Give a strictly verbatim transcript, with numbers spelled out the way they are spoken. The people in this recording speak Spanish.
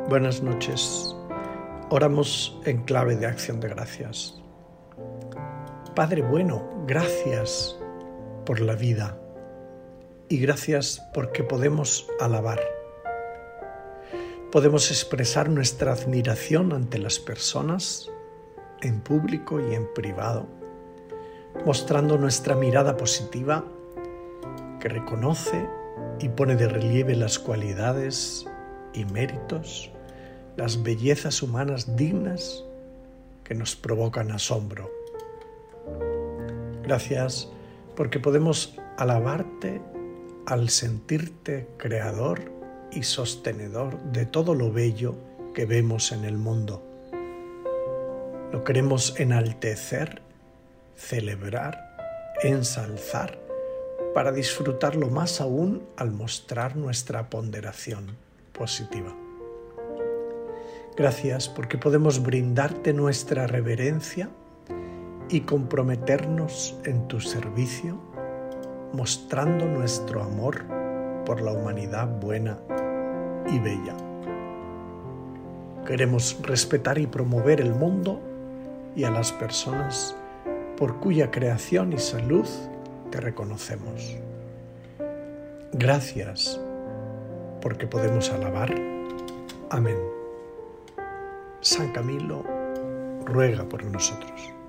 Buenas noches. Oramos en clave de acción de gracias. Padre bueno, gracias por la vida y gracias porque podemos alabar. Podemos expresar nuestra admiración ante las personas, en público y en privado, mostrando nuestra mirada positiva que reconoce y pone de relieve las cualidades y méritos, las bellezas humanas dignas que nos provocan asombro. Gracias porque podemos alabarte al sentirte creador y sostenedor de todo lo bello que vemos en el mundo. Lo queremos enaltecer, celebrar, ensalzar, para disfrutarlo más aún al mostrar nuestra ponderación positiva. Gracias porque podemos brindarte nuestra reverencia y comprometernos en tu servicio, mostrando nuestro amor por la humanidad buena y bella. Queremos respetar y promover el mundo y a las personas por cuya creación y salud te reconocemos. Gracias porque podemos alabar. Amén. San Camilo ruega por nosotros.